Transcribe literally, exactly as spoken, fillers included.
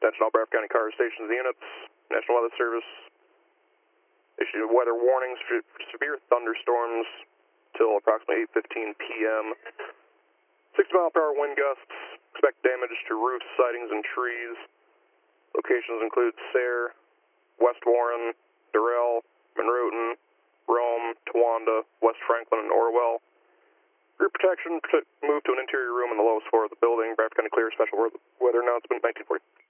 Attention all Bradford County car stations and units. National Weather Service issued weather warnings for severe thunderstorms till approximately eight fifteen p m sixty mile per hour wind gusts. Expect damage to roofs, sidings, and trees. Locations include Sayre, West Warren, Durrell, Monroton, Rome, Towanda, West Franklin, and Orwell. Group protection, move to an interior room on the lowest floor of the building. Bradford County clear. Special weather announcement, nineteen forty.